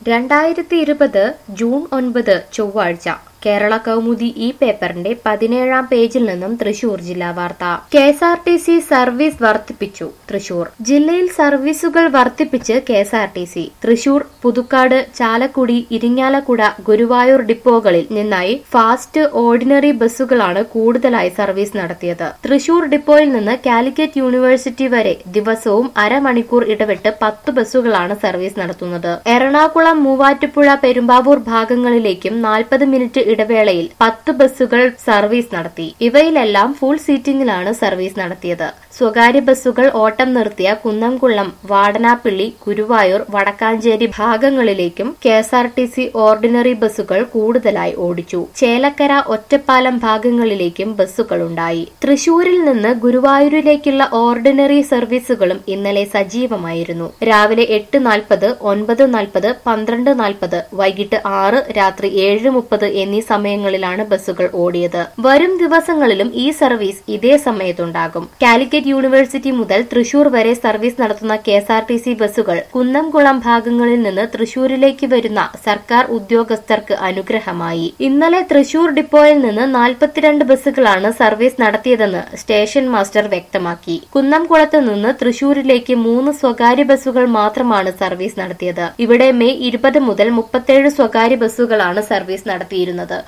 2020 June 9 ചൊവ്വാഴ്ച കേരള കൗമുദി ഈ പേപ്പറിന്റെ 17-ാം പേജിൽ നിന്നും തൃശൂർ ജില്ലാ വാർത്ത. കെഎസ്ആർടിസി സർവീസ് വർദ്ധിപ്പിച്ചു. തൃശൂർ ജില്ലയിൽ സർവീസുകൾ വർദ്ധിപ്പിച്ച് കെഎസ്ആർടിസി. തൃശൂർ, പുതുക്കാട്, ചാലക്കുടി, ഇരിങ്ങാലക്കുട, ഗുരുവായൂർ ഡിപ്പോകളിൽ നിന്നായി ഫാസ്റ്റ് ഓർഡിനറി ബസ്സുകളാണ് കൂടുതലായി സർവീസ് നടത്തിയത്. തൃശൂർ ഡിപ്പോയിൽ നിന്ന് കാലിക്കറ്റ് യൂണിവേഴ്സിറ്റി വരെ ദിവസവും അരമണിക്കൂർ ഇടവിട്ട് 10 ബസ്സുകളാണ് സർവീസ് നടത്തുന്നത്. എറണാകുളം, മൂവാറ്റുപുഴ, പെരുമ്പാവൂർ ഭാഗങ്ങളിലേക്കും 40 മിനിറ്റ് ഇടവേളയിൽ 10 ബസ്സുകൾ സർവീസ് നടത്തി. ഇവയിലെല്ലാം ഫുൾ സീറ്റിംഗിലാണ് സർവീസ് നടത്തിയത്. സ്വകാര്യ ബസ്സുകൾ ഓട്ടം നിർത്തിയ കുന്നംകുളം, വാടനാപ്പള്ളി, ഗുരുവായൂർ, വടക്കാഞ്ചേരി ഭാഗങ്ങളിലേക്കും കെഎസ്ആർടിസി ഓർഡിനറി ബസ്സുകൾ കൂടുതലായി ഓടിച്ചു. ചേലക്കര, ഒറ്റപ്പാലം ഭാഗങ്ങളിലേക്കും ബസ്സുകളുണ്ടായി. തൃശൂരിൽ നിന്ന് ഗുരുവായൂരിലേക്കുള്ള ഓർഡിനറി സർവീസുകളും ഇന്നലെ സജീവമായിരുന്നു. രാവിലെ 8:40, 9:40, 12:40, വൈകിട്ട് 6, രാത്രി 7:30 എന്നീ സമയങ്ങളിലാണ് ബസ്സുകൾ ഓടിയത്. വരും ദിവസങ്ങളിലും ഈ സർവീസ് ഇതേ സമയത്തുണ്ടാകും. കാലിക്കറ്റ് യൂണിവേഴ്സിറ്റി മുതൽ തൃശൂർ വരെ സർവീസ് നടത്തുന്ന കെഎസ്ആർടിസി ബസ്സുകൾ കുന്നംകുളം ഭാഗങ്ങളിൽ നിന്ന് തൃശൂരിലേക്ക് വരുന്ന സർക്കാർ ഉദ്യോഗസ്ഥർക്ക് അനുഗ്രഹമായി. ഇന്നലെ തൃശൂർ ഡിപ്പോയിൽ നിന്ന് 42 ബസ്സുകളാണ് സർവീസ് നടത്തിയതെന്ന് സ്റ്റേഷൻ മാസ്റ്റർ വ്യക്തമാക്കി. കുന്നംകുളത്ത് നിന്ന് തൃശൂരിലേക്ക് 3 സ്വകാര്യ ബസ്സുകൾ മാത്രമാണ് സർവീസ് നടത്തിയത്. ഇവിടെ മെയ് 20 മുതൽ 37 സ്വകാര്യ ബസ്സുകളാണ് സർവീസ് നടത്തിയിരുന്നത്.